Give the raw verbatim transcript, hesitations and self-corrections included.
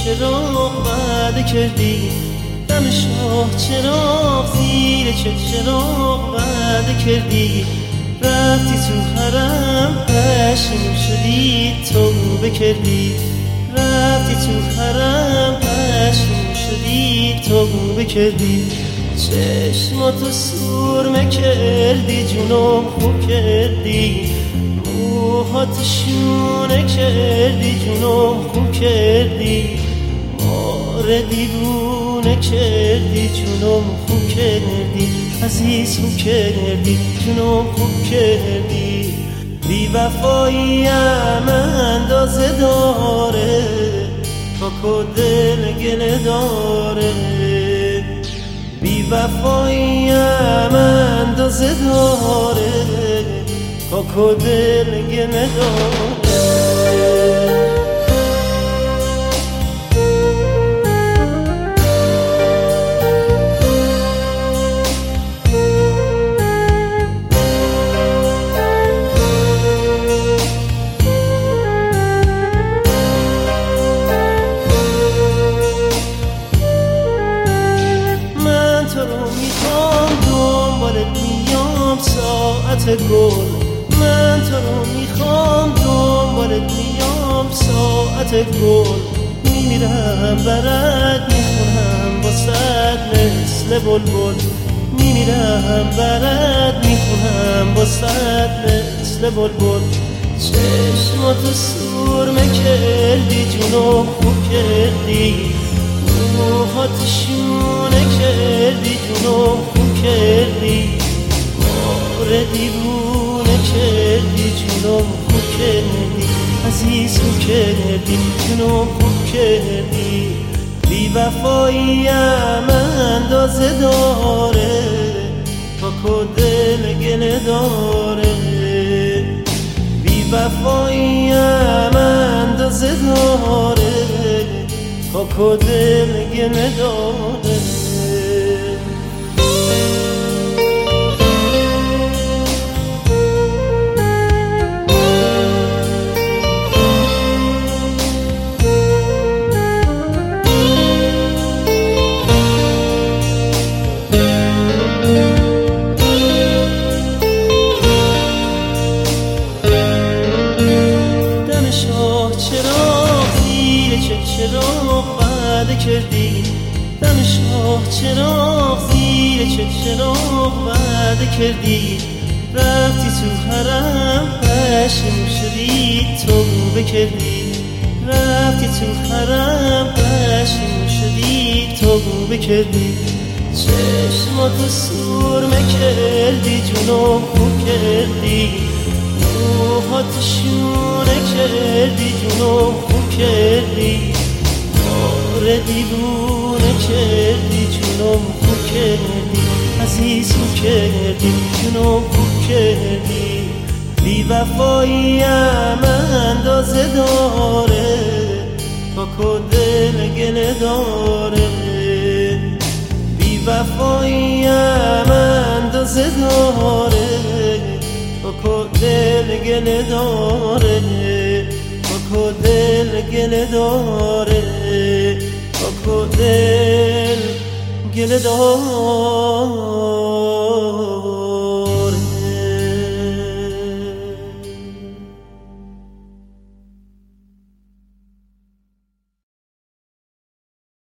چراغ وعده کردی، دم شاه چراغ زیر چه چراغ وعده کردی، رفتی تو حرم پشیمون شدی توبه کردی، رفتی تو حرم پشیمون شدی توبه کردی، چشماتو سرمه کردی جونم خوب کردی، موهات شونه کردی جونم خوب کردی، ماره دیوونه کردی جونم خوب کردی، عزیز خوب کردی جونم خوب کردی، بی وفاییم اندازه داره کاکو دل گله داره، بی وفاییم اندازه داره کاکو دل گله داره. ساعت گل من تو رو میخوام دنبالت میام ساعت گل، میمیرم برات میخونم واسد مثل بلبل، میمیرم برات میخونم واسد مثل بلبل، چشماتو سرمه کردی جونو خوب کردی، موهات شونه کردی جونو خوب کردی، ماره دیوونه کردی جونم خوب کردی، عزیز خوب کردی جونم خوب کردی، بی وفاییم اندازه داره کاکو دل گله داره، بی وفاییم اندازه داره کاکو دل گله داره. چراغ وعده کردی، دم شاه چراغ زیر چه چراغ وعده کردی، رفتی تو حرم پشیمون شدی توبه کردی، رفتی تو حرم پشیمون شدی توبه کردی، چشماتو سرمه کردی جونم خوب کردی، موهات شونه کردی جونم خوب کردی، ماره دیوونه کردی جونم خوب کردی، عزیز خوب کردی جونم خوب کردی، بی وفاییم اندازه داره کاکو دل گله داره، بی وفاییم اندازه داره کاکو دل گله داره، کاکو دل گله داره، کاکو دل گله داره.